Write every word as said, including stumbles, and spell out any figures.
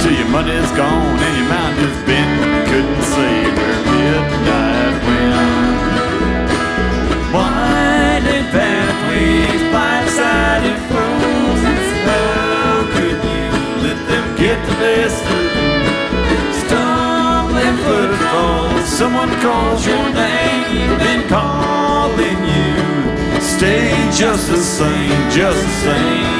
till your money's gone and your mind is bent. Couldn't say where midnight went. Winding pathways, pipe-sided fools. How could you let them get to this food? Stumbling footfalls, someone calls your name, then calling you. Stay just the same, just the same.